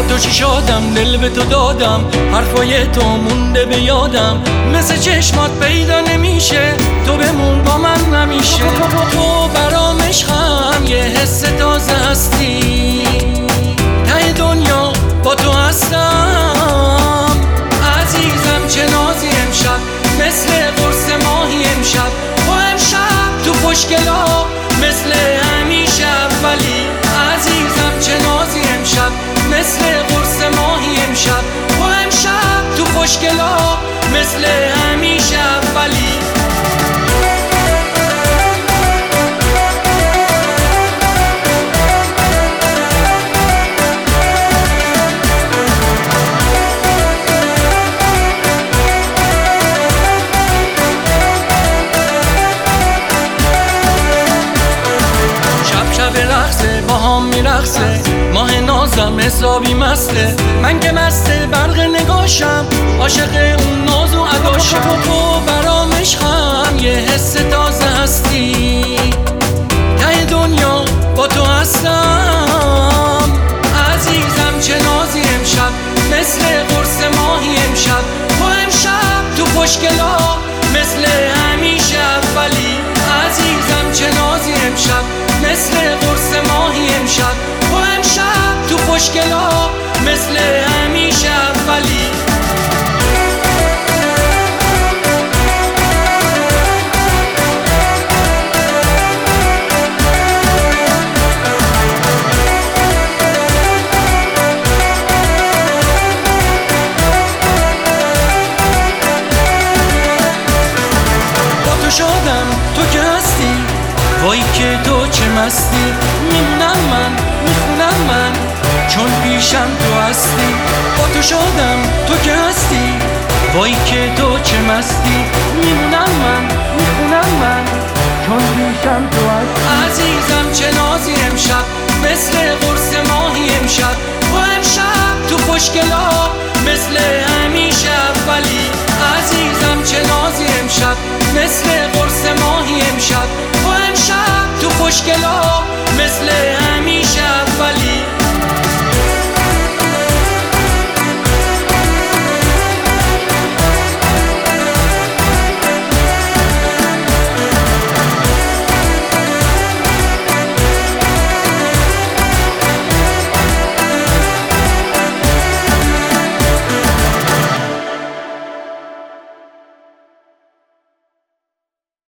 تو چی شدم دل به تو دادم، حرفای تو مونده به یادم، مثل چشمات پیدا نمیشه، تو بمون با من نمیشه. تو برام عشقم یه حس تازه هستی، ته دنیا با تو هستم. عزیزم چه نازی امشب، مثل قرص ماهی امشب، با امشب تو خوشگلا مثل همیشه اولی. عزیزم چه نازی امشب، مثل قرص ماهی امشب، با امشب تو خوشگلا مثل همیشه اولی. با هم میرقصه ماه نازم حسابی مسته، من که مسته برق نگاشم، عاشق اون ناز و اداشم. تو برام عشقم یه حس تازه هستی، ته دنیا با تو هستم. عزیزم چه نازی امشب، مثل قرص ماهی امشب، با امشب تو خوشگلا مثل همیشه اولی. عزیزم چه نازی امشب، مثل قرص ماهی امشب، با امشب تو خوشگلا مثل همیشه اولی. با تو شدم تو که هستی، وای که تو چه مستی، میمونم من میخونم من چون پیشم تو هستی. با تو شدم تو که هستی، وای که تو چه مستی، میمونم من میخونم من چون پیشم تو هستی. عزیزم چه نازی امشب، مثل قرص ماهی امشب، با امشب تو خوشگلا مثل همیشه اولی. عزیزم چه نازی امشب، مثل قرص ماهی امشب، با امشب تو خوشگلا مثل